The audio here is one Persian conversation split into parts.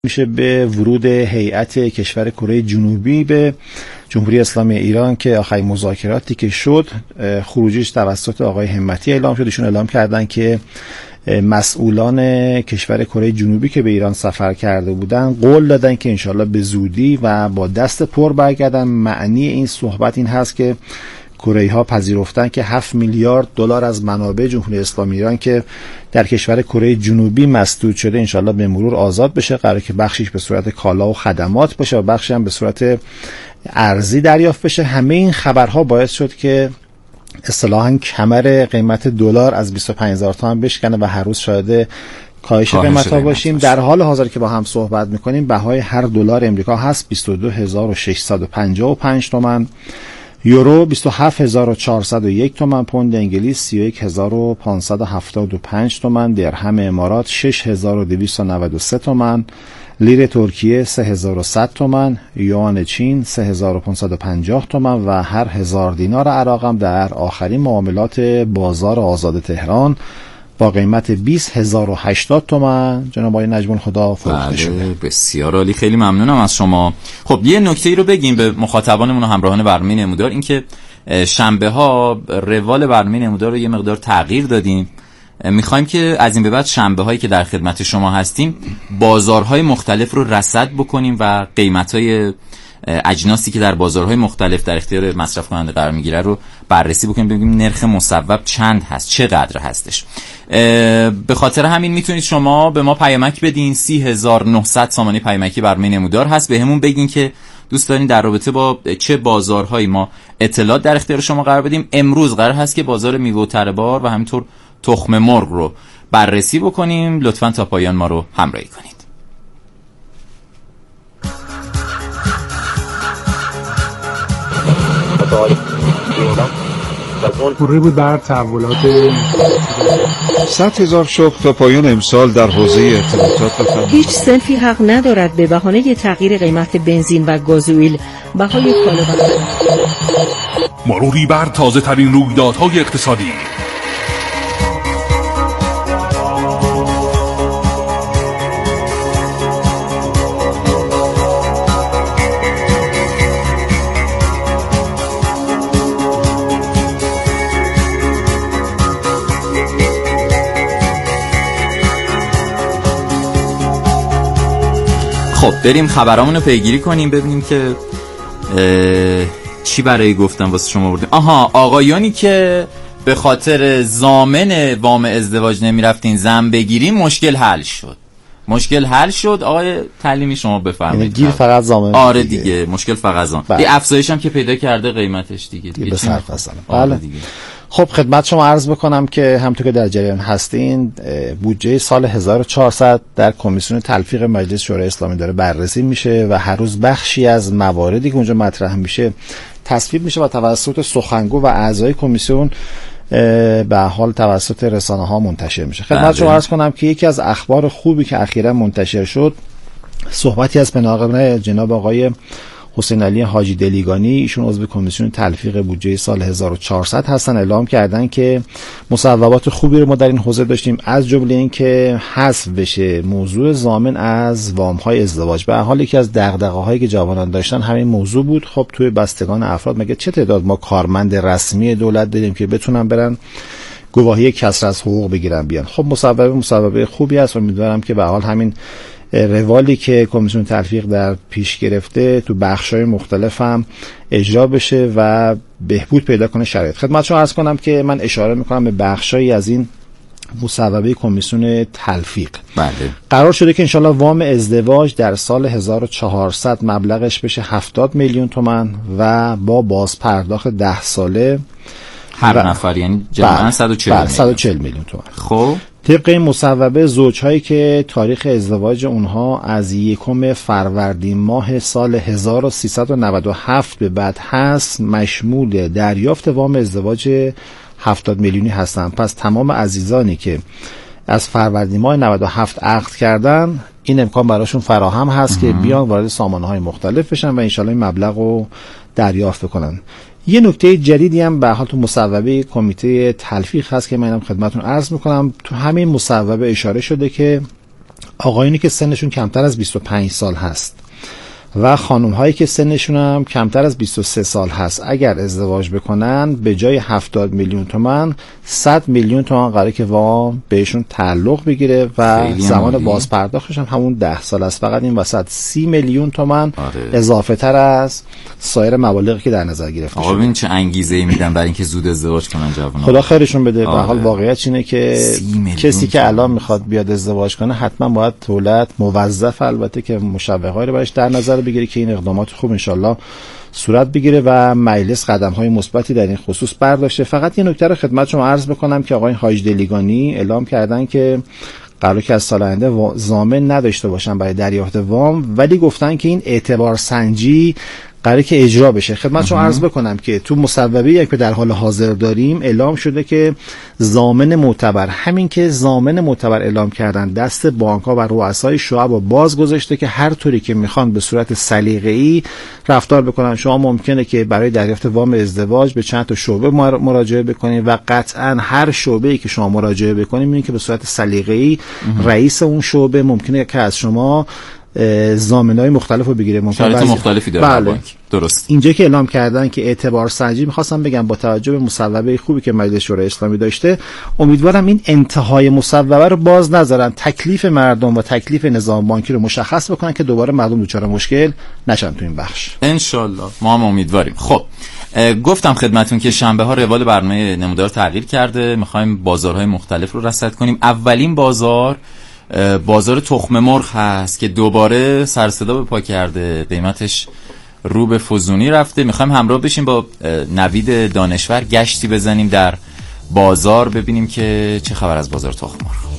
میشه به ورود هیئت کشور کره جنوبی به جمهوری اسلامی ایران که آخرین مذاکراتی که شد خروجیش توسط آقای همتی اعلام شد. ایشون اعلام کردن که مسئولان کشور کره جنوبی که به ایران سفر کرده بودن قول دادن که انشالله به زودی و با دست پر برگردن. معنی این صحبت این هست که کره‌ای‌ها پذیرفتن که 7 میلیارد دلار از منابع جمهوری اسلامی ایران که در کشور کره جنوبی مسدود شده انشالله به مرور آزاد بشه. قراره که بخشیش به صورت کالا و خدمات باشه و بخشی هم به صورت ارزی دریافت بشه. همه این خبرها باعث شد که اصطلاحاً کمر قیمت دلار از 25000 تومان بشکنه و هر روز شاهد کاهش قیمت‌ها باشیم. در حال حاضر که با هم صحبت می‌کنیم بهای هر دلار امریکا هست 22655 تومان، یورو 27401 تومان، پوند انگلیس 31575 تومان، درهم امارات 6293 تومان، لیر ترکیه 3100 تومان، یوان چین 3550 تومان و هر 1000 دینار عراق هم در آخرین معاملات بازار آزاد تهران با قیمت 20080 تومان جناب آقای نجم الهدی فروخته شده. بسیار عالی، خیلی ممنونم از شما. خب یه نکته‌ای رو بگیم به مخاطبانمون و همراهان برنامه نمودار، این که شنبه ها روال برنامه نمودار رو یه مقدار تغییر دادیم. میخوایم که از این به بعد شنبه هایی که در خدمت شما هستیم بازارهای مختلف رو رصد بکنیم و قیمت‌های اجناسی که در بازارهای مختلف در اختیار مصرف کننده قرار میگیره رو بررسی بکنیم، ببینیم نرخ مصوب چند هست، چقدر هستش. به خاطر همین میتونید شما به ما پیامک بدین. 30900 سامانه پیامکی برنامه نمودار هست. بهمون بگین که دوست دارین در رابطه با چه بازارهایی ما اطلاعات در اختیار شما قرار بدیم. امروز قرار هست که بازار میوه و تره‌بار و همینطور تخم مرغ رو بررسی بکنیم. لطفاً تا پایان ما رو همراهی کنید. پوری بود بر تحولات 100,000 شغل تا پایان امسال در حوزه ارتباطات و خدمات. هیچ صنفی حق ندارد به بهانه تغییر قیمت بنزین و گازوئیل بهای کالا مروری بر تازه ترین رویدادهای اقتصادی. خب بریم خبرامون رو پیگیری کنیم، ببینیم که چی برای گفتن واسه شما بردیم. آقایانی که به خاطر ضامن وام ازدواج نمیرفتین زن بگیریم مشکل حل شد. آقای تعلیمی شما بفرمایید. گیر فقط ضامن. آره دیگه مشکل فقط ضامن. یه افزایش هم که پیدا کرده قیمتش دیگه به صرف اصلا. بله دیگه. خب خدمت شما عرض بکنم که همونطور که در جریان هستین بودجه سال 1400 در کمیسیون تلفیق مجلس شورای اسلامی داره بررسی میشه و هر روز بخشی از مواردی که اونجا مطرح میشه تصویب میشه و توسط سخنگو و اعضای کمیسیون به حال توسط رسانه ها منتشر میشه. خدمت شما عرض کنم که یکی از اخبار خوبی که اخیراً منتشر شد صحبتی از نقل جناب آقای حسین علی حاجی دلیگانی، ایشون عضو کمیسیون تلفیق بودجه سال 1400 هستن. اعلام کردن که مصوبات خوبی رو ما در این حوزه داشتیم، از جمله این که حذف بشه موضوع ضامن از وام‌های ازدواج. به هر حال یکی از دغدغه‌هایی که جوانان داشتن همین موضوع بود. خب توی بستگان افراد مگه چه تعداد ما کارمند رسمی دولت داریم که بتونن برن گواهی کسر از حقوق بگیرن بیان. خب مصوبه خوبی است و امیدوارم که به هر حال همین روالی که کمیسیون تلفیق در پیش گرفته تو بخش‌های مختلف هم اجرا بشه و بهبود پیدا کنه شرایط. خدمتتون عرض کنم که من اشاره میکنم به بخشایی از این مصوبه کمیسیون تلفیق. بله. قرار شده که انشالله وام ازدواج در سال 1400 مبلغش بشه 70 میلیون تومان و با بازپرداخت 10 ساله هر نفر، یعنی جمعاً 140 میلیون تومان. خب طبق این مصوبه زوجهایی که تاریخ ازدواج اونها از 1 فروردین ماه سال 1397 به بعد هست مشمول دریافت وام ازدواج 70 میلیونی هستن. پس تمام عزیزانی که از فروردین ماه 97 عقد کردن این امکان براشون فراهم هست که بیان وارد سامانه‌های مختلف بشن و انشالله این مبلغ رو دریافت کنن. یه نکته جدیدی هم به حال تو مصوبه کمیته تلفیق هست که منم خدمتتون عرض میکنم. تو همین مصوبه اشاره شده که آقایونی که سنشون کمتر از 25 سال هست و خانم هایی که سنشون هم کمتر از 23 سال هست اگر ازدواج بکنن به جای 70 میلیون تومان 100 میلیون تومان قراره که وام بهشون تعلق بگیره و زمان بازپرداختش هم همون 10 سال است. فقط این وسط 30 میلیون تومان اضافه تر از سایر مبالغی که در نظر گرفته شده. آقا ببین چه انگیزه‌ای میدن برای اینکه زود ازدواج کنن جوونا. خدا خیرشون بده. به حال واقعیت اینه که کسی که الان میخواد بیاد ازدواج کنه حتما باید دولت موظف البته که مشوقه‌ای رو براش در نظر بگیره که این اقدامات خوب انشالله صورت بگیره و مجلس قدم‌های مثبتی در این خصوص برداشته. فقط یه نکته رو خدمت شما عرض بکنم که آقای حاج دلیگانی اعلام کردن که قراره که از سال آینده ضامن نداشته باشن برای دریافت وام، ولی گفتن که این اعتبار سنجی قراره که اجرا بشه. خدمت شما عرض بکنم که تو مصوبه که در حال حاضر داریم اعلام شده که ضامن معتبر، همین که ضامن معتبر اعلام کردن دست بانک‌ها و رؤسای شعب باز گذاشته که هر طوری که میخوان به صورت سلیقه‌ای رفتار بکنن. شما ممکنه که برای دریافت وام ازدواج به چند تا شعبه مراجعه بکنید و قطعاً هر شعبه‌ای که شما مراجعه بکنید می‌بینید که به صورت سلیقه‌ای رئیس اون شعبه ممکنه که از شما ضامن‌های مختلف رو بگیره. شرایط مختلفی داره. بله. بانک. درست. اینجا که اعلام کردن که اعتبار سنجی، می‌خواستم بگم با توجه به مصوبه خوبی که مجلس شورای اسلامی داشته، امیدوارم این انتهای مصوبه رو باز نذارن، تکلیف مردم و تکلیف نظام بانکی رو مشخص بکنن که دوباره مردم دچار مشکل نشن تو این بخش. ان شاءالله ما هم امیدواریم. خب گفتم خدمتون که شنبه ها روال برنامه نمودار تغییر کرده، می‌خوایم بازارهای مختلف رو رصد کنیم. اولین بازار تخم مرغ هست که دوباره سر صدا به پا کرده، قیمتش رو به فزونی رفته. میخوایم همراه بشیم با نوید دانشور، گشتی بزنیم در بازار ببینیم که چه خبر از بازار تخم مرغ.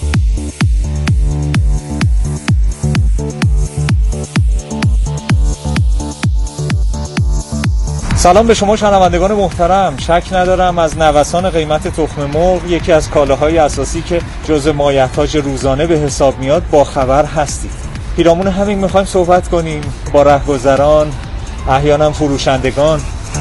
سلام به شما شنوندگان محترم. شک ندارم از نوسان قیمت تخم مرغ، یکی از کالاهای اساسی که جزء مایحتاج روزانه به حساب میاد، با خبر هستید. پیرامون همین میخوایم صحبت کنیم با رهگذران، احیانا فروشندگان.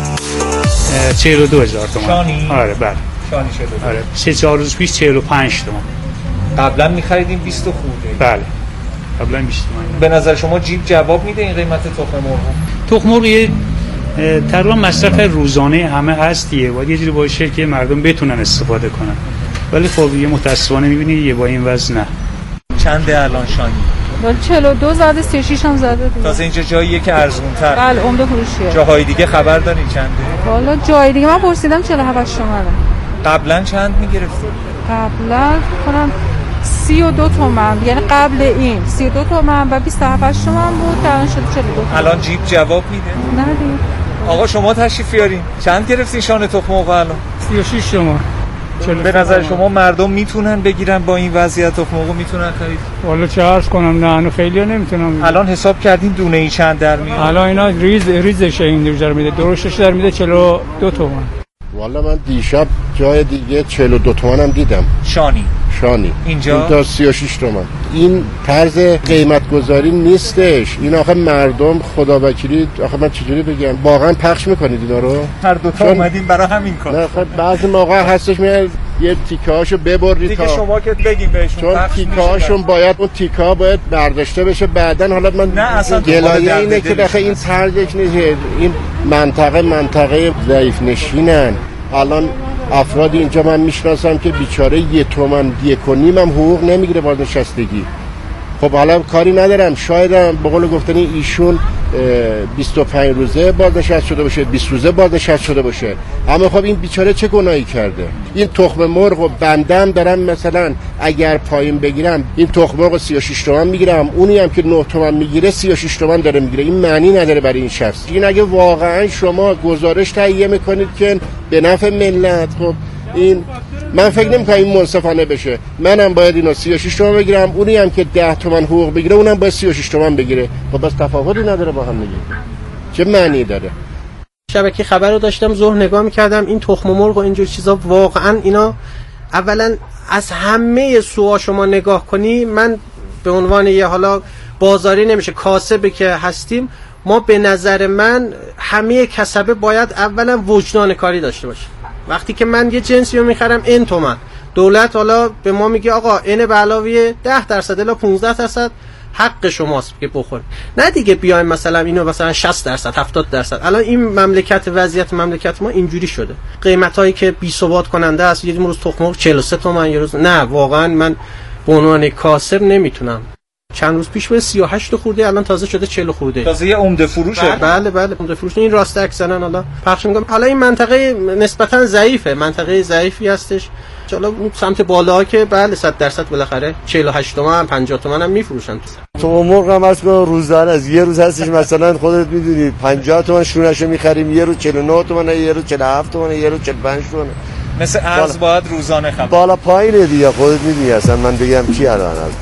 42,000 تومان. شانی؟ آره بله. شانی شده. آره 3-4 روز پیش 45 تومان. قبلا می‌خریدیم 20 خورده. بله. قبلا 20 تومان. به نظر شما جیب جواب میده این قیمت تخم مرغ؟ تخم مرغ تقریبا مصرف روزانه همه هستیه، باید یه جوری باشه که مردم بتونن استفاده کنن، ولی خب یه متاسفانه می‌بینی یه با این وضع نه. چنده الان شانی؟ 42 زده، 36 هم زده دیگه. تازه اینجا جاییه که ارزون‌تر. بله عمده فروشیه. جاهای دیگه خبر دارین چنده؟ والا جای دیگه من پرسیدم 47 تومنه. قبلا چند می‌گرفتی؟ قبلا کنم 32 تومن، یعنی قبل این 32 تومن و 27 تومن بود، الان شده 42. الان جیب جواب میده؟ نه دیگه. آقا شما تشریف بیارین. چند گرفتین شان تخم مرغ الان؟ 36 تومن. به نظر شما مردم میتونن بگیرن با این وضعیت تخم مرغ میتونن خرید؟ والا چه عرض کنم، نه خیلی نمیتونم. الان حساب کردین دونه ای چند در میاد؟ الان اینا ریزش این در میده، درشتش در میده 42 تومن. والا من دیشب جای دیگه 42 تومن هم دیدم. شانی اینجا تا 36 تومن. این طرز قیمت گذاری نیستش. این آخه مردم خدا وکیلی، آخه من چجوری بگم، واقعا پخش میکنید اینا رو؟ هر دو تا اومدین برای همین کار. نه خب بعضی موقع هستش میاد یه تیکه‌هاشو ببرید دیگه شما که بگین بهشون، چون تیکه‌هاشون باید اون تیکه‌ها باید برداشته بشه بعدن. حالا من گلایه اینه که بخه این طرزش نیست. این منطقه ضعیف نشینن. الان افرادی اینجا من میشناسم که بیچاره 1 تومن 1.5 هم حقوق نمیگیره بازنشستگی. خب حالا کاری ندارم، شاید به قول گفتنی ایشون 25 روزه بازنشسته شده باشه، 20 روزه بازنشسته شده باشه، اما خب این بیچاره چه گناهی کرده؟ این تخم مرغ و بندم دارم مثلا اگر پایین بگیرم این تخم مرغ 36 تومن میگیرم، اونی هم که 9 تومن میگیره 36 تومن داره میگیره. این معنی نداره برای این شخص. این اگه واقعا شما گزارش تهیه میکنید که به نفع ملت، خب این من فکر نمی‌کنم این منصفانه بشه. منم باید اینو 36 تومن بگیرم، اونی هم که 10 تومن حقوق بگیره اونم باید 36 تومن بگیره. خب بس تفاوتی نداره با هم دیگه. چه معنی داره؟ شبکه خبر رو داشتم ظهر نگاه می‌کردم، این تخم مرغ و اینجور چیزا واقعا اینا اولا از همه سوها شما نگاه کنی، من به عنوان یه حالا بازاری نمیشه کاسبی که هستیم، ما به نظر من همه کسبه باید اولا وجدان کاری داشته باشه. وقتی که من یه جنسی رو میخرم این تومن، دولت حالا به ما میگه آقا این به علاوه 10% الا 15% حق شماست که بخورید. نه دیگه بیایم مثلا اینو مثلا 60% 70%. الان این مملکت، وضعیت مملکت ما اینجوری شده. قیمتایی که بی ثبات کننده است. یه روز تخم مرغ 43 تومن، یه روز نه، واقعا من به عنوان کاسب نمیتونم. چند روز پیش به 38 خورده، الان تازه شده 40 خورده. تازه یه عمده فروشه. بله عمده فروش. این راست اکثرا حالا پخش میگم. حالا این منطقه نسبتا ضعیفه، منطقه ضعیفی هستش. حالا اون سمت بالا که بله 100% بالاخره 48 تومن 50 تومن هم میفروشن. تو مرغ هم هست روزانه از یه روز هستش مثلا خودت میدونی 50 تومن شونشو میخریم، یه روز 49 تومن، یه روز 47 تومن، یه روز 45 تومن. مثل ارز باید روزانه خرید. بالا پایینه دیگه، خودت میدونی اصلا من بگم چی الان هست.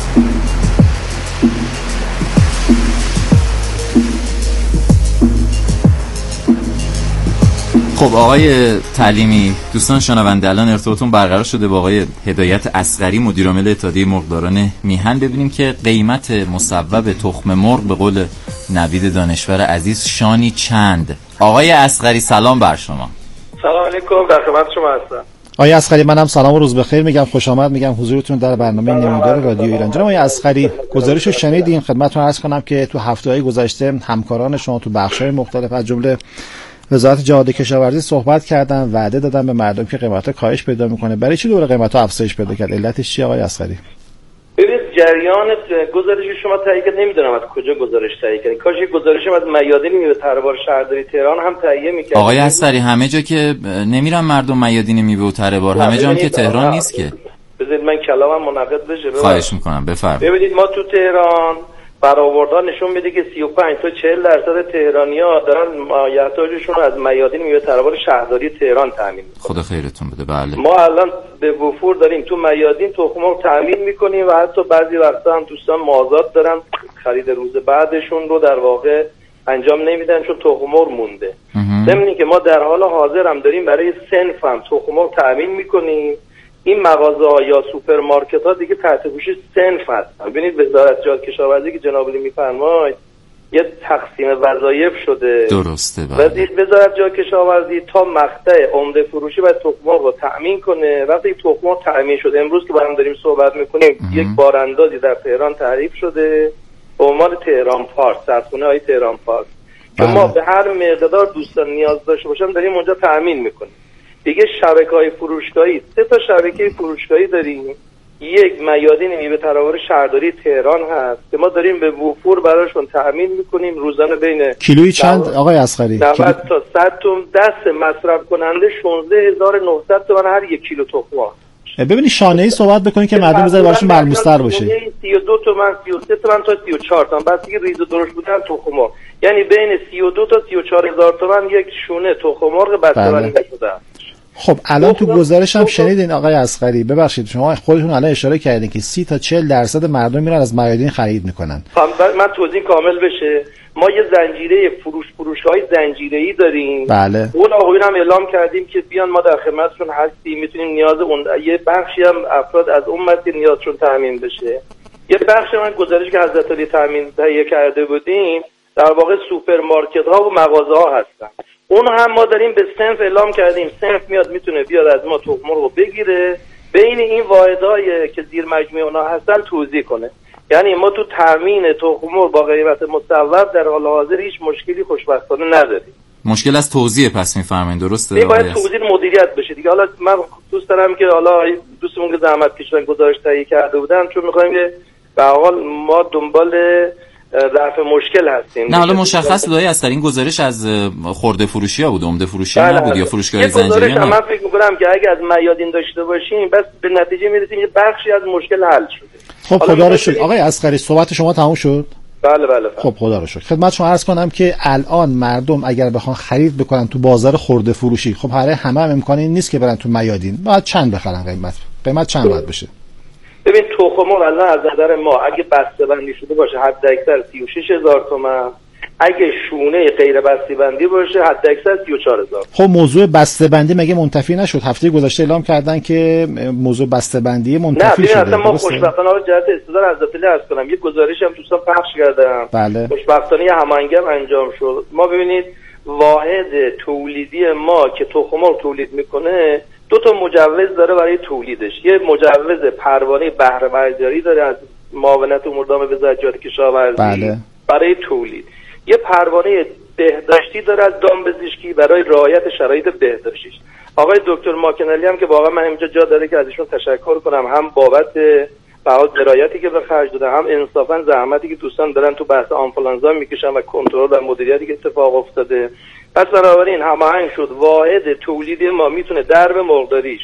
خب آقای تعلیمی، دوستان شنونده، الان ارتباطمون برقرار شده با آقای هدایت اصغری، مدیر عامل اتحادیه مرغداران میهن، ببینیم که قیمت مصوب تخم مرغ به قول نوید دانشور عزیز شانی چند. آقای اصغری سلام بر شما. سلام علیکم، در خدمت شما هستم. آقای اصغری منم سلام و روز بخیر میگم، خوش آمد میگم حضورتون در برنامه نمودار رادیو ایران. جناب آقای اصغری، گزارشو شنیدین، خدمتتون عرض کنم که تو هفته‌های گذشته همکاران شما تو بخش‌های مختلف از جمله وزارت جهاد کشاورزی صحبت کردن، وعده دادن به مردم که قیمت‌ها کاهش پیدا میکنه. برای چی دوباره قیمت‌ها افزایش پیدا کرد؟ علتش چیه آقای اصغری؟ ببینید جریان گزارش شما تایید کرد، نمیدونم از کجا گزارش تایید کرد. کاش گزارش از میادین میوه تره‌بار شهرداری تهران هم تهیه می‌کرد. آقای اصغری همه جا که نمیرن مردم میادین میوه و تره‌بار، همه جا هم که تهران نیست که. بذارید من کلامم منعقد بشه. خواهش می‌کنم بفرمایید. ببینید ما تو تهران برآوردها نشون میده که 35 تا 40% تهرانی‌ها دارن مایحتاجشون رو از میادین میوه تره‌بار شهرداری تهران تامین می‌کنن. خدا خیرتون بده. بله ما الان به وفور داریم تو میادین تخم مرغ تامین می‌کنیم و حتی بعضی وقتا هم دوستان مازاد دارن خرید روز بعدشون رو در واقع انجام نمیدن چون تخم مرغ مونده. ضمن که ما در حال حاضر هم داریم برای صنف هم تخم مرغ تامین می‌کنیم. این مغازه‌ها یا سوپرمارکت‌ها دیگه تحت پوشش صنف هستن. ببینید وزارت جهاد کشاورزی که جناب علی می‌فرمایید یه تقسیم وظایف شده. درسته. وزارت جهاد کشاورزی تا مقطع عمده فروشی باید تخم مرغ رو تأمین کنه. وقتی تخم مرغ تأمین شده، امروز که برام داریم صحبت می‌کنیم یک باراندازی در تهران تعریف شده به عنوان تهران پارس، سردخونه‌های تهران پارس که ما به هر مقدار دوستان نیاز داشته باشن داریم اونجا تأمین می‌کنیم. دیگه شبکه‌های فروشگاهی، 3 تا شبکه فروشگاهی داریم. یک میادین میوه تره‌بار شهرداری تهران هست که ما داریم به وفور براشون تأمین میکنیم. روزانه بین کیلویی چند آقای اصغری؟ 90 تا 100 تومن دست مصرف کننده 16900 تومن هر یک کیلو تخم مرغ. ببینید شانه‌ای صحبت بکنید که مردم بذاره براشون ملموس‌تر باشه. 32 تومن 33 تومن تا 34 تومن، بعد دیگه ریز و درشت بودن تخم مرغ، یعنی بین 32 تا 34000 تومن یک شونه تخم مرغ بسته‌بندی شده. خب الان تو گزارش هم شنیدین آقای اصغری، ببخشید شما خودتون الان اشاره کردین که 30 تا 40% مردم میرن از میادین خرید میکنن. من توضیح کامل بشه، ما یه زنجیره فروشگاه‌های زنجیره‌ای داریم. بله. اون آقایون هم اعلام کردیم که بیان ما در خدمتشون هستیم، میتونیم نیاز اون یه بخشی هم افراد از اون مسیر نیازشون تامین بشه. یه بخش من گزارشی که حضرت علی تهیه کرده بودیم در واقع سوپرمارکت‌ها و مغازه‌ها هستن. اون هم ما داریم به صنف اعلام کردیم، صنف میاد میتونه بیاد از ما تخم مرغ رو بگیره، بین این واحدهای که زیر مجموعه اونها هستن توزیع کنه. یعنی ما تو تامین تخم مرغ با قیمت مصوب در حال حاضر هیچ مشکلی خوشبختانه نداریم. مشکل از توزیع پس میفرمایید، درسته؟ این باید توزیع مدیریت بشه دیگه. حالا من دوست دارم که حالا دوستمون که زحمت کشیدن گزارش تهیه کرده بودن، چون می‌خوایم که به هر حال ما دنبال رفع مشکل هستیم. نه حالا مشخص بود از این گزارش از خرده فروشی ها بود، عمده فروشی ها نبود یا فروشگاه زنجیره‌ای. من فکر می‌کنم که اگه از میادین داشته باشیم بس به نتیجه میرسیم یه بخشی از مشکل حل شده. خب خدا رو شکر. آقای اصغری صحبت شما تموم شد؟ بله. خب خدا رو شکر. خدمت شما عرض کنم که الان مردم اگر بخوان خرید بکنن تو بازار خرده فروشی، خب همه امکانی نیست که برن تو میادین. باید چند بخرن؟ قیمت چند باید بشه؟ ببین تخم مرغ الان از نظر ما اگه بسته بندی شده باشه حد اکثر 36000 تومان، اگه شونه غیر بسته بندی باشه حد اکثر 34000. خب موضوع بسته بندی مگه منتفی نشد؟ هفته گذشته اعلام کردن که موضوع بسته بندی منتفی شده. نه اصلا ما خوشبختانه رو جهت استدلال حضرت علی عرض کنم، یه گزارش هم دوستان پخش کردم. بله. خوشبختانه یه هماهنگی انجام شد. ما ببینید واحد تولیدی ما که تخم مرغ تولید میکنه 2 تا مجوز داره برای تولیدش. یه مجوز پروانه بهره برداری داره از معاونت امور دام وزارت جهاد کشاورزی برای تولید. یه پروانه بهداشتی داره از دامپزشکی برای رعایت شرایط بهداشتیش. آقای دکتر ماکنالی هم که واقعا من اینجا جا داره که ازشون تشکر کنم، هم بابت بحال درایتی که به خرج داده، هم انصافا زحمتی که دوستان دارن تو بحث آنفولانزا میکشن و کنترل و مدیریتی که اتفاق افتاده. پس بنابراین هماهنگ شد واحد تولیدی ما میتونه درب مرغداریش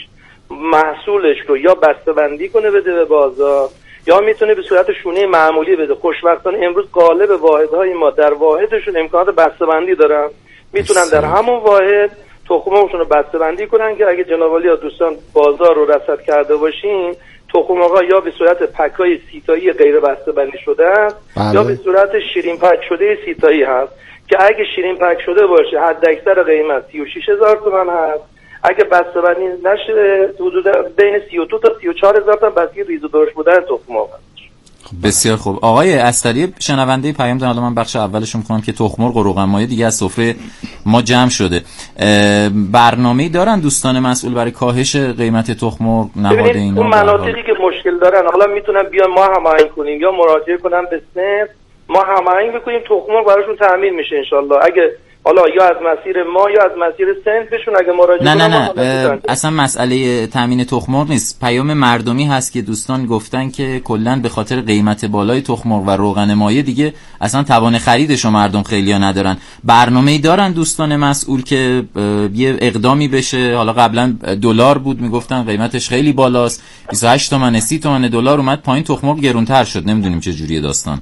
محصولش رو یا بسته‌بندی کنه بده به بازار، یا میتونه به صورت شونه معمولی بده. خوشبختانه امروز غالب واحدهای ما در واحدشون امکانات بسته‌بندی دارن، میتونن در همون واحد تخم‌هاشون رو بسته‌بندی کنن که اگه جناب عالی دوستان بازار رو رصد کرده باشین، تخم‌ها یا به صورت پک‌های 30 تایی غیر بسته‌بندی شده است یا به صورت شیرین پک شده 30 تایی هست که اگه شیرین پک شده باشه حداکثر قیمت 36000 تومان هست، اگه بسته‌بندی نشه حدود بین 32 تا 34000 تومان بستگی ریز و درشت بودن تخم‌ها هست. بسیار خوب. آقای استری شنونده پیام دادن، من بخش اولش می‌خونم که تخم‌مرغ و روغن مایه دیگه از سفره ما جمع شده. برنامه‌ای دارن دوستان مسئول برای کاهش قیمت تخم‌مرغ نهاد اینا؟ اون مناطقی که مشکل دارن حالا میتونن بیان ما هماهنگ کنیم یا مراجعه کنن به صنف، ما هماهنگ بکنیم تخم‌مرغ براشون تامین میشه ان شاءالله. اگه حالا یا از مسیر ما یا از مسیر صنفشون اگه مراجعه کنن. نه اصلا مسئله تامین تخم‌مرغ نیست، پیام مردمی هست که دوستان گفتن که کلا به خاطر قیمت بالای تخم‌مرغ و روغن مایه دیگه اصلا توان خریدش رو مردم خیلیا ندارن. برنامه‌ای دارن دوستان مسئول که یه اقدامی بشه؟ حالا قبلا دلار بود میگفتن قیمتش خیلی بالاست، 28 تومن 30 تومن، دلار اومد پایین تخم‌مرغ گرونتر شد، نمیدونیم چه جوریه داستان.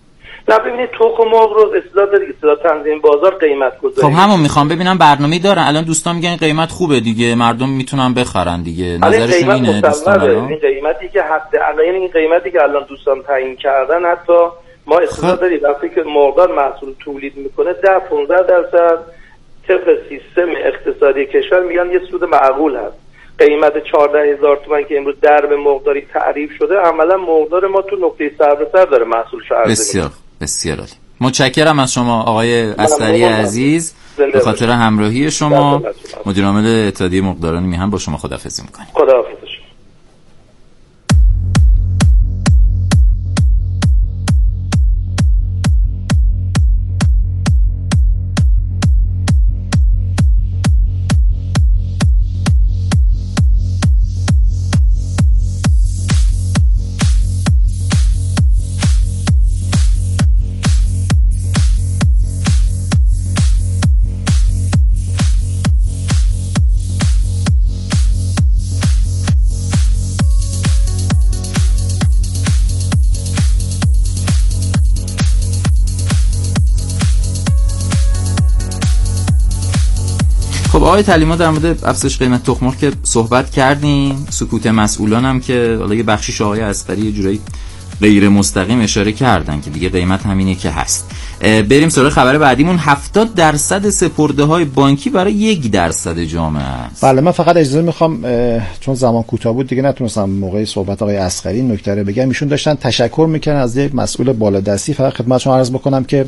نه ببینید تخم‌مرغ رو اصطلاح تنظیم بازار قیمت گذاری. خب همون میخوام ببینم برنامه‌ای دارن الان دوستان میگن قیمت خوبه دیگه، مردم میتونن بخرن دیگه، نظرشون اینه دوستان؟ این قیمتی که این قیمتی که الان دوستان تعیین کردن، حتی ما اصطلاح داریم وقتی که مرغدار محصول تولید میکنه 10-15% طبق سیستم اقتصادی کشور میگن یه سود معقول هست. قیمت 14000 تومان که امروز درب مرغداری تعریف شده، عملا مرغدار ما تو نقطه سر داره محصولش عرضه میکنه. بسیار عالی. متشکرم از شما آقای استری عزیز به خاطر همراهی شما. مدیر عامل اتحادیه مرغداران میهن با شما خداحافظی میکنیم. خداحافظ. آقای تعلیمات در مورد افزایش قیمت تخم‌مرغ که صحبت کردیم، سکوت مسئولان هم که حالا یه بخشیش آقای اسقری یه جورایی غیر مستقیم اشاره کردن که دیگه قیمت همینه که هست. بریم سراغ خبر بعدیمون. 70% سپرده‌های بانکی برای 1% جامعه است. بله، من فقط اجازه میخوام چون زمان کوتاه بود دیگه نتونستم موقع صحبت آقای اسقری نکته رو بگم. ایشون داشتن تشکر میکنن از یک مسئول بالادستی. فقط خدمتتون عرض بکنم که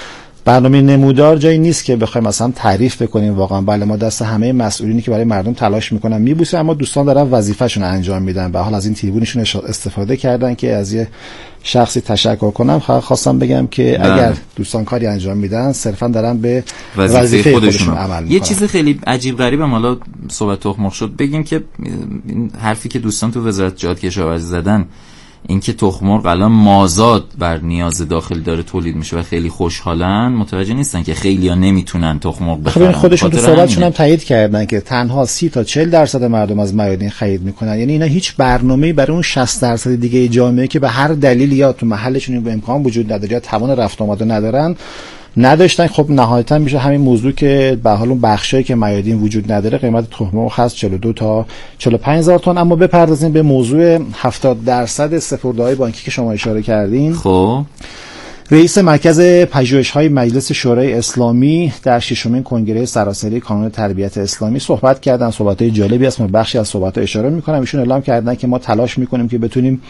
برنامه نمودار جایی نیست که بخوایم مثلا تعریف بکنیم. واقعا بله، ما دست همه مسئولینی که برای مردم تلاش میکنن میبوسه، اما دوستان دارن وظیفه‌شون انجام میدن. به حال از این تریبونشون استفاده کردن که از یه شخصی تشکر کنم. خواستم بگم که اگر دوستان کاری انجام میدن صرفا دارن به وظیفه خودشون عمل میکنن. یه چیز خیلی عجیب غریبم حالا صحبت تخم‌مرغ شد بگیم که این حرفی که دوستان تو وزارت جهاد کشاورزی زدن، اینکه تخم‌مرغ الان مازاد بر نیاز داخل داره تولید میشه و خیلی خوشحالن، متوجه نیستن که خیلی‌ها نمیتونن تخم‌مرغ بخرن. خودشون تو صحبتشون هم تایید کردن که تنها 30 تا 40% مردم از میادین خرید میکنن. یعنی اینا هیچ برنامه‌ای برای اون 60% دیگه جامعه که به هر دلیلی یا تو محلشون این امکان وجود نداره یا توان رفت آمد ندارن نداشتن. خب نهایتا میشه همین موضوع که به حال اون بخشایی که میادین وجود نداره قیمت تخم‌مرغ هست 42 تا 45000 تومان. اما بپردازیم به موضوع 70% سپرده‌های بانکی که شما اشاره کردین. خب رئیس مرکز پژوهش‌های مجلس شورای اسلامی در 6مین کنگره سراسری کانون تربیت اسلامی صحبت کردن. صحبت‌های جالبی است، من بخشی از صحبت‌ها اشاره می‌کنم. ایشون اعلام کردن که ما تلاش می‌کنیم که بتونیم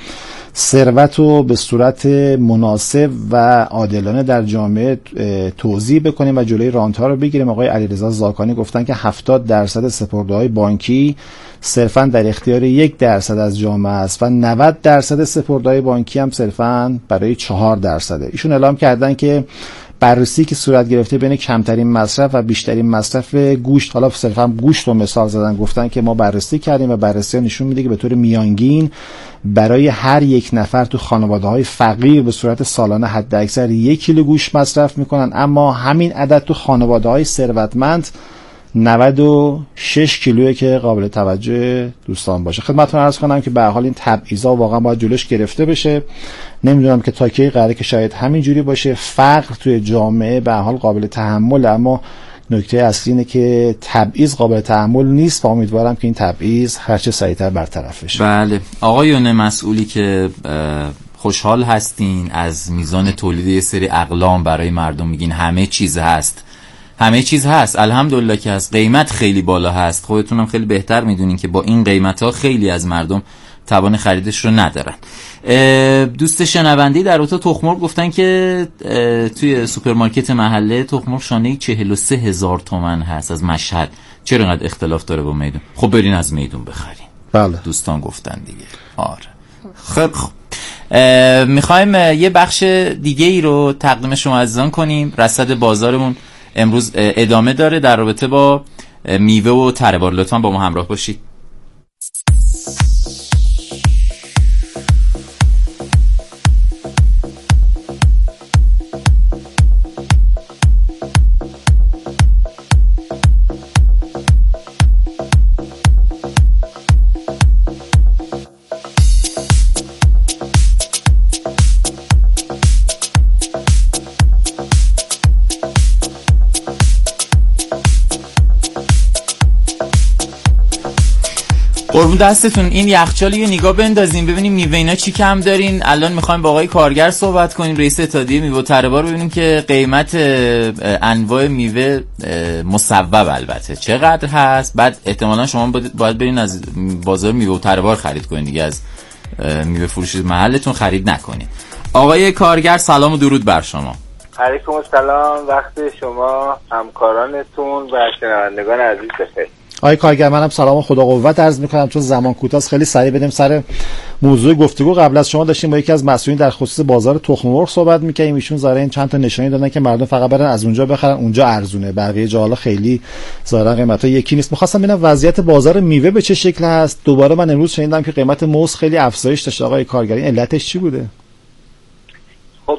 ثروت رو به صورت مناسب و عادلانه در جامعه توزیع بکنیم و جلوی رانت‌ها رو بگیریم. آقای علیرضا زاکانی گفتن که 70% سپرده‌های بانکی صرفا در اختیار 1% از جامعه است و 90% سپرده‌های بانکی هم صرفا برای 4%. ایشون اعلام کردن که بررسی که صورت گرفته بین کمترین مصرف و بیشترین مصرف گوشت، حالا صرفا گوشت رو مثال زدن، گفتن که ما بررسی کردیم و بررسی ها نشون میده که به طور میانگین برای هر یک نفر تو خانواده‌های فقیر به صورت سالانه حداکثر 1 کیلو گوشت مصرف میکنن، اما همین عدد تو خانواده‌های ثروتمند 96 کیلویه که قابل توجه دوستان باشه. خدمتتون عرض کنم که به هر حال این تبعیضا واقعا باید جلوش گرفته بشه. نمیدونم که تا کی قراره که شاید همین جوری باشه. فقر توی جامعه به هر حال قابل تحمل، اما نکته اصلی اینه که تبعیض قابل تحمل نیست و امیدوارم که این تبعیض هرچه سریعتر برطرف بشه. بله آقایون مسئولی که خوشحال هستین از میزان تولید یه سری اقلام برای مردم، میگین همه چیز هست، همه چیز هست، الحمدلله که از قیمت خیلی بالا هست. خودتونم خیلی بهتر میدونین که با این قیمت ها خیلی از مردم توان خریدش رو ندارن. دوست شنوندی در رابطه تخم‌مرغ گفتن که توی سوپرمارکت محله تخم‌مرغ شانه‌ای 43,000 تومان هست از مشهد. چرا اینقدر اختلاف داره با میدون؟ خب برین از میدون بخرین. بله دوستان گفتن دیگه. آره خب میخوایم یه بخش دیگه ای رو تقدیم شما عزیزان کنیم. رصد بازارمون امروز ادامه داره در رابطه با میوه و تره بار. لطفاً با ما همراه باشید. قربون دستتون. این یخچال یه نگاه بندازیم ببینیم میوه اینا چی کم دارین. الان میخوایم با آقای کارگر صحبت کنیم، رئیس اتحادیه میوه و تره بار، ببینیم که قیمت انواع میوه مصوب البته چقدر هست. بعد احتمالاً شما باید برین از بازار میوه و تره بار خرید کنین دیگه، از میوه فروش محلتون خرید نکنین. آقای کارگر سلام و درود بر شما. علیکم السلام، وقت شما، همکارانتون و شنوندگان عزیز بخیر. آقای کارگر منم سلام و خدا قوت عرض میکنم. چون زمان کوتاه خیلی سریع بدیم سر موضوع گفتگو. قبل از شما داشتیم با یکی از مسئولین در خصوص بازار تخم مرغ صحبت میکنیم. ایشون ظاهرا چند تا نشانی دادن که مردم فقط برن از اونجا بخرن، اونجا ارزونه، بقیه جا حالا خیلی ظاهرا قیمتا یکی نیست. می‌خواستم ببینم وضعیت بازار میوه به چه شکل هست. دوباره من امروز شنیدم که قیمت موز خیلی افزایش داشته. آقای کارگر این علتش چی بوده؟ خب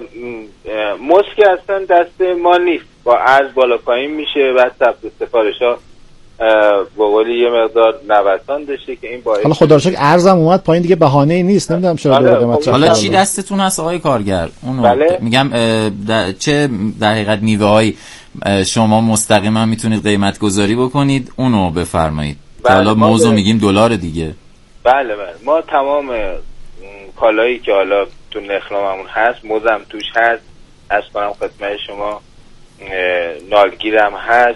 موز که اصلا دست ما نیست، با ارز بالا پایین میشه، بعد ثبت سفارش‌ها با قولی یه مقدار نوسان داشته که این باعث حالا خدا رو شکر ارزم اومد پایین دیگه، بهانه‌ای نیست. نمیدونم چرا قیمت حالا چی دستتون هست آقای کارگر؟ اونو بله؟ میگم چه در حقیقت میوه‌هایی شما مستقیما میتونید قیمت گذاری بکنید اونو بفرمایید. بله حالا موضوع میگیم دلار دیگه. بله ما تمام کالایی که حالا تو نخلاممون هست، موزم توش هست، از کنم خدمت شما، نالگیرم هست،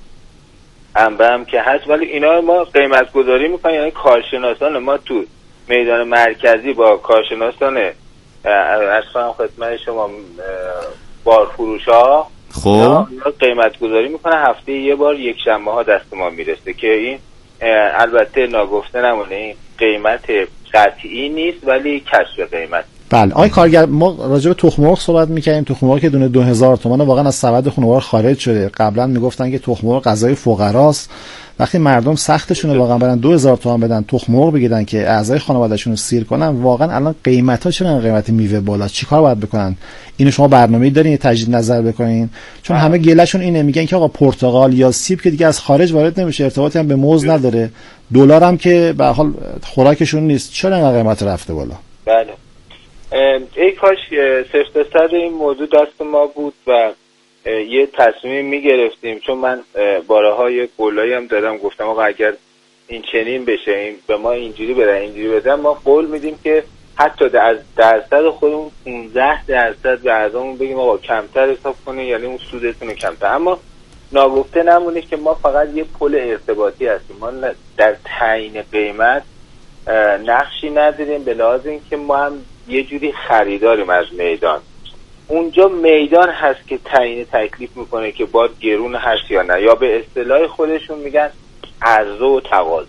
انبه هم که هست، ولی اینا ما قیمت گذاری میکنیم. یعنی کارشناسان ما تو میدان مرکزی با کارشناسان از کنم خدمت شما بارفروش ها خب قیمت گذاری میکنه. هفته یه بار یک شنبه ها دست ما میرسه که این البته ناگفته نمونه، این قیمت قطعی نیست ولی کشف قیمت. بله آقای کارگر ما راجع به تخم مرغ صحبت می‌کردیم. تخم مرغ که دونه 2000 تومان واقعا از سبد خانوار خارج شده. قبلا میگفتن که تخم مرغ غذای فقراست. وقتی مردم سختشونه واقعا برن 2000 تومان بدن تخم مرغ بگیرن که اعضای خانواده‌شون رو سیر کنن، واقعا الان قیمت‌ها چرا قیمت میوه بالا؟ چیکار باید بکنن؟ اینو شما برنامه‌ای دارین یه تجدید نظر بکنین؟ چون همه گلهشون اینه، میگن که آقا پرتقال یا سیب که دیگه از خارج وارد نمیشه، ارتباطی هم به موز نداره، دلار هم که به هر حال خوراکشون نیست، چرا این قیمت رفته بالا؟ بله ای کاش سفت سر این موضوع دست ما بود و یه تصمیم میگرفتیم. چون من بارها یه قولایی هم دادم، گفتم آقا اگر این چنین بشه، این به ما اینجوری بدن اینجوری بدن، ما قول میدیم که حتی از درصد خودمون 15% به اعضامون بگیم آقا کمتر حساب کنین، یعنی اون سودتون کمتر. اما ناگفته نمونه که ما فقط یه پل ارتباطی هستیم، ما در تعیین قیمت نقشی نداریم، به لحاظ اینکه ما هم یه جوری خریداریم از میدان. اونجا میدان هست که تعیین تکلیف میکنه که باید گرون هست یا نه، یا به اصطلاح خودشون میگن عرضه و تقاضا.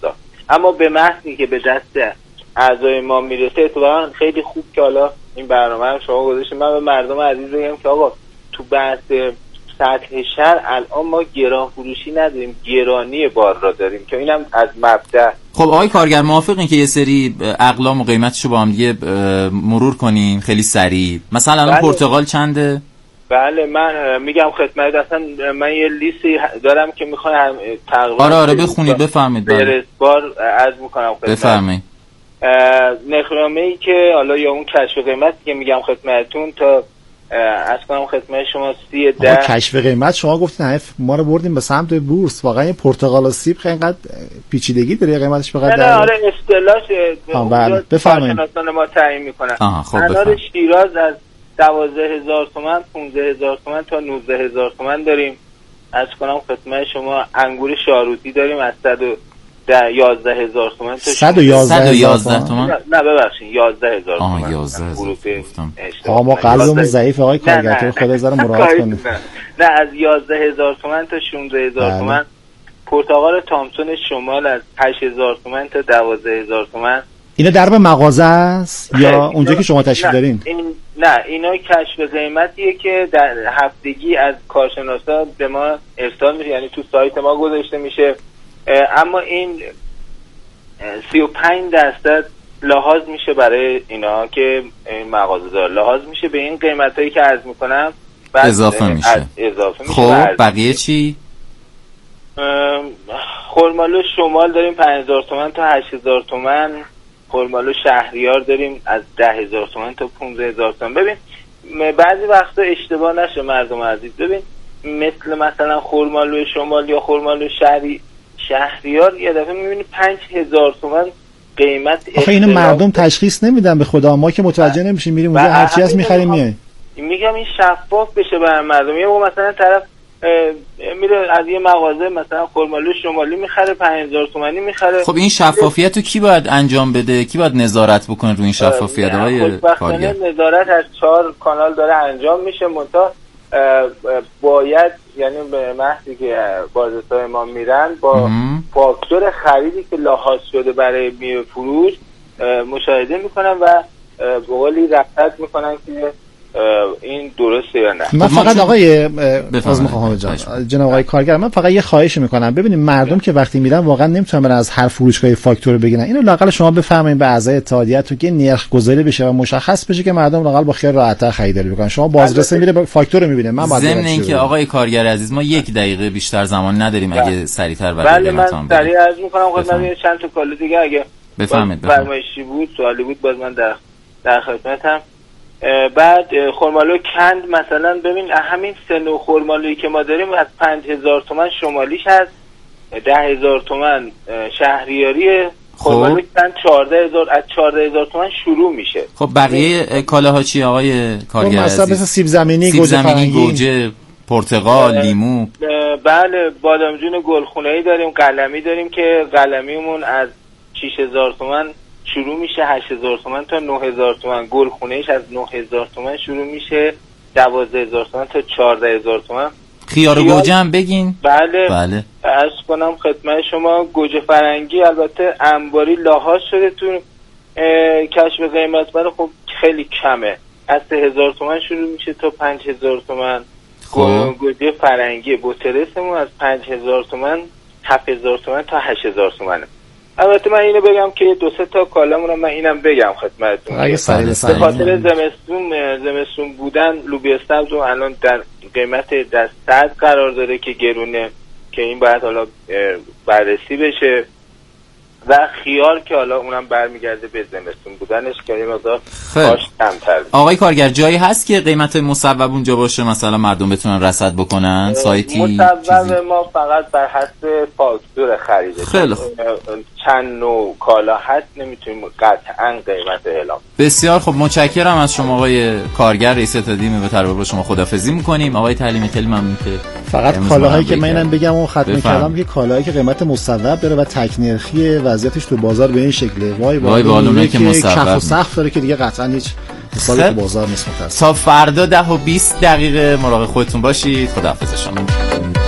اما به محضی که به دست اعضای ما میرسه اتفاقا خیلی خوب که حالا این برنامه رو شما گذاشتید. من به مردم عزیز بگم که آقا تو بحث سطح شهر الان ما گران فروشی نداریم، گرانی بار را داریم که اینم از مبدأ. خب آقای کارگر موافقین که یه سری اقلام و قیمتشو با هم دیگه مرور کنیم خیلی سریع؟ مثلا الان پرتقال چنده؟ بله من میگم خدمت، اصلا من یه لیستی دارم که میخوام تقریبا آره بخونید بفرمایید. بار عرض میکنم خدمت. بفرمایید. نرخنامه‌ای که حالا یا اون کشف قیمتی که میگم خدمتتون تا از کنم خدمت شما 30 کشف قیمت شما گفتین حیف ما رو بردیم به سمت بورس. واقعا این پرتقال و سیب اینقدر پیچیدگی داره قیمتش بقدر؟ نه آره اصطلاحش بفرمایید ما تعیین میکنن. خب انار شیراز از 12,000 تومان 15,000 تومان تا 19,000 تومان داریم. از کنم خدمت شما انگور شاروتی داریم از 11,000 تومان تا 111 تومان. نه ببخشید 11,000 تومان. 11,000 آقا ما قلبمون ضعیف آقای کارگر، تو خدا زره مراعات کنید. نه از 11,000 تومان تا 16,000 تومان. پرتقال تامسون شمال از 8,000 تومان تا 12,000 تومان. اینا در به مغازه است یا اونجا که شما تشریف دارین؟ نه اینا کشف قیمتیه که در هفتگی از کارشناسا به ما ارسال میشه، یعنی تو سایت ما گذاشته میشه. اما این 35% لحاظ میشه برای اینا که این مغازه دار لحاظ میشه به این قیمتایی که عرض میکنم اضافه میشه. خب بقیه چی؟ خرمالو شمال داریم 5,000 تومان تا 8,000 تومان. خرمالو شهریار داریم از 10,000 تومان تا 15,000 تومان. ببین بعضی وقتا اشتباه نشه مردم عزیز، ببین مثلا خرمالو شمال یا خرمالو شهریار یه دفعه میبینی 5,000 تومان قیمت. آخه اینو مردم تشخیص نمیدن به خدا، ما که متوجه نمیشیم میریم اونجا هرچی هست میخریم میایم. میگم این شفاف بشه برای مردم. یه مثلا طرف میره از یه مغازه مثلا خرمالو شمالی میخره 5,000 تومانی میخره. خب این شفافیت رو کی باید انجام بده؟ کی باید نظارت بکنه روی این شفافیت های کارگر؟ نظارت از 4 کانال داره انجام میشه. منتها باید یعنی به محضی که بازرسای ما میرن با فاکتور خریدی که لحاظ شده برای میوه فروش مشاهده میکنن و به قولی رصد میکنن که این درسته یا نه. من فقط آقای جناب آقای کارگر، من فقط یه خواهش میکنم. ببینید مردم که وقتی میرن واقعا نمیتونن برن از هر فروشگاهی فاکتور بگیرن. اینو لااقل شما بفرمایید به اعضای اتحادیه که نرخ گذاری بشه و مشخص بشه که مردم لااقل با خیال راحت‌تر خریداری بکنن. شما بازرسه میره فاکتور رو میبینه. من ضمن اینکه آقای کارگر عزیز ما 1 دقیقه بیشتر زمان نداریم اگه سریعتر بله من سریع عرض میکنم خدمت چند تا کالو دیگه اگه بفهمید فرمایشی بود سوالی بود باز من در خدمتم. بعد خرمالو کند مثلا ببین همین سه نوع خرمالویی که ما داریم از 5,000 تومان شمالیش هست، 10,000 تومان شهریاریه. خرمالو کند 14,000 از 14,000 تومان شروع میشه. خب بقیه کالاها چی آقای کارگر عزیز؟ مثلا سیب زمینی، گوجه، پرتقال، لیمو. بله بادامجون گلخونه‌ای داریم، قلمی داریم که قلمیمون از 6,000 تومان شروع میشه 8,000 تومان تا 9,000 تومان. گلخونه‌ایش از 9,000 تومان شروع میشه 12,000 تومان تا 14,000 تومان. خیار و گوجه هم بگین. بله عرض کنم خدمت شما گوجه فرنگی البته انباری لحاظ شده تو کشف قیمت ولی خب خیلی کمه، از 3,000 تومان شروع میشه تا 5,000 تومان. گوجه فرنگی بوترسمون از 5,000 تومان 7,000 تومان تا 8,000 تومانه. البته من اینو بگم که 2-3 تا کالامون من اینم بگم خدمتتون. به خاطر زمستون بودن لوبیا سبز الان در قیمت در 100 قرار داره که گرونه، که این باید حالا بررسی بشه. و خیار که حالا اونم برمیگرده به زمستون بودنش که یه مقدار کاش کمتر. آقای کارگر جایی هست که قیمت مصوب اونجا باشه مثلا مردم بتونن رصد بکنن؟ سایتی مصوب ما فقط بر حسب فاکتور خریده. خیلی خوب. چند نوع کالا هست نمیتونیم قطعا قیمت اعلام. بسیار خب متشکرم از شما آقای کارگر رئیس اتحادیه میوه طلبه. با شما خداحافظی میکنیم. آقای تعلیمی خیلی ممنون که فقط کالاهایی که من اینم بگم و ختم کردم که کالاهایی که قیمت مصوب داره و تک نرخی وضعیتش تو بازار به این شکله وای بالونه که مصوب کف و سقف داره که دیگه قطعا هیچ حسابی تو بازار نیست. تا فردا 10:20 مراقب خودتون باشید. خداحافظ شما.